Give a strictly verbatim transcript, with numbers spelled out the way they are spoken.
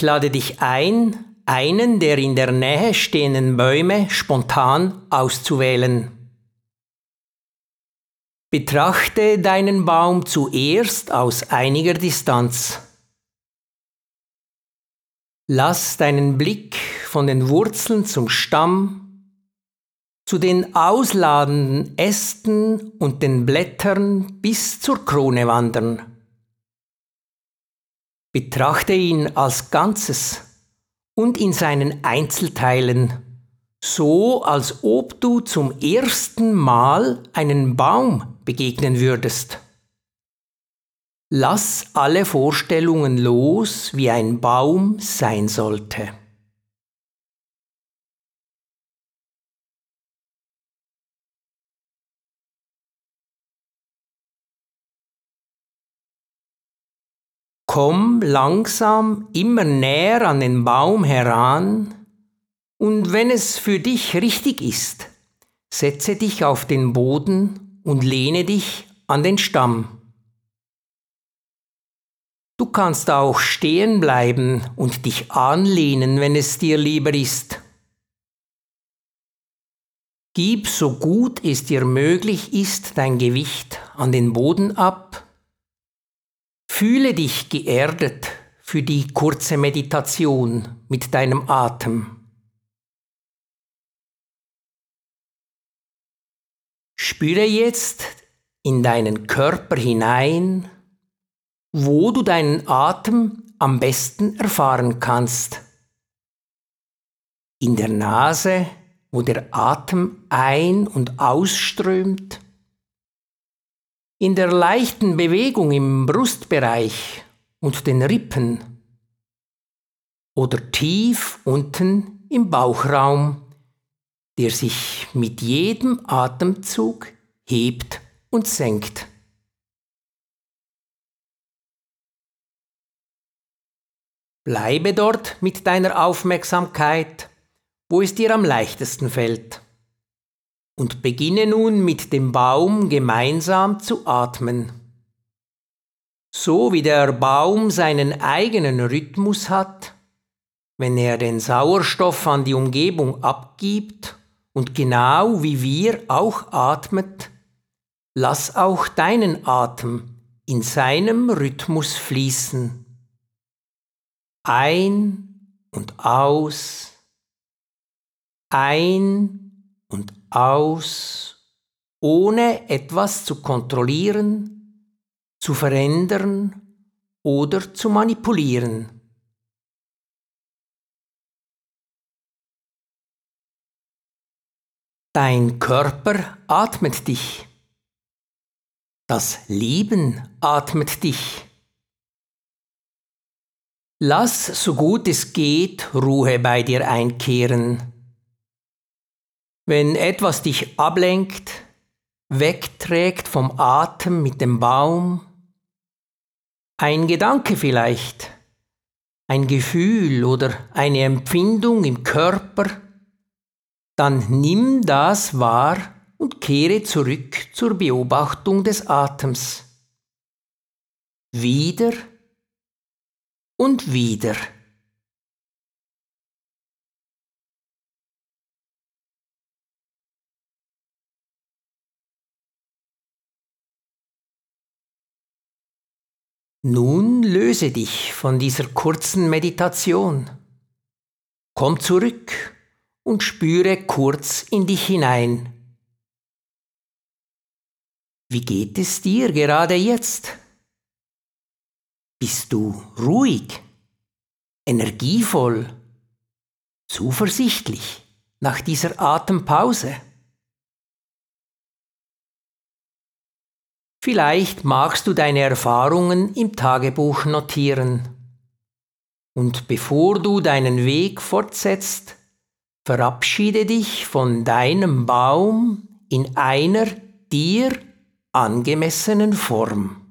lade dich ein, einen der in der Nähe stehenden Bäume spontan auszuwählen. Betrachte deinen Baum zuerst aus einiger Distanz. Lass deinen Blick von den Wurzeln zum Stamm, zu den ausladenden Ästen und den Blättern bis zur Krone wandern. Betrachte ihn als Ganzes und in seinen Einzelteilen, so als ob du zum ersten Mal einen Baum begegnen würdest. Lass alle Vorstellungen los, wie ein Baum sein sollte. Komm langsam immer näher an den Baum heran und wenn es für dich richtig ist, setze dich auf den Boden und lehne dich an den Stamm. Du kannst auch stehen bleiben und dich anlehnen, wenn es dir lieber ist. Gib so gut es dir möglich ist dein Gewicht an den Boden ab. Fühle dich geerdet für die kurze Meditation mit deinem Atem. Spüre jetzt in deinen Körper hinein, wo du deinen Atem am besten erfahren kannst. In der Nase, wo der Atem ein- und ausströmt. In der leichten Bewegung im Brustbereich und den Rippen. Oder tief unten im Bauchraum, der sich mit jedem Atemzug hebt und senkt. Bleibe dort mit deiner Aufmerksamkeit, wo es dir am leichtesten fällt. Und beginne nun mit dem Baum gemeinsam zu atmen. So wie der Baum seinen eigenen Rhythmus hat, wenn er den Sauerstoff an die Umgebung abgibt und genau wie wir auch atmet, lass auch deinen Atem in seinem Rhythmus fließen. Ein und aus, ein und aus, ohne etwas zu kontrollieren, zu verändern oder zu manipulieren. Dein Körper atmet dich. Das Leben atmet dich. Lass, so gut es geht, Ruhe bei dir einkehren. Wenn etwas dich ablenkt, wegträgt vom Atem mit dem Baum, ein Gedanke vielleicht, ein Gefühl oder eine Empfindung im Körper, dann nimm das wahr und kehre zurück zur Beobachtung des Atems. Wieder und wieder. Nun löse dich von dieser kurzen Meditation. Komm zurück und spüre kurz in dich hinein. Wie geht es dir gerade jetzt? Bist du ruhig, energievoll, zuversichtlich nach dieser Atempause? Vielleicht magst du deine Erfahrungen im Tagebuch notieren. Und bevor du deinen Weg fortsetzt, verabschiede dich von deinem Baum in einer dir angemessenen Form.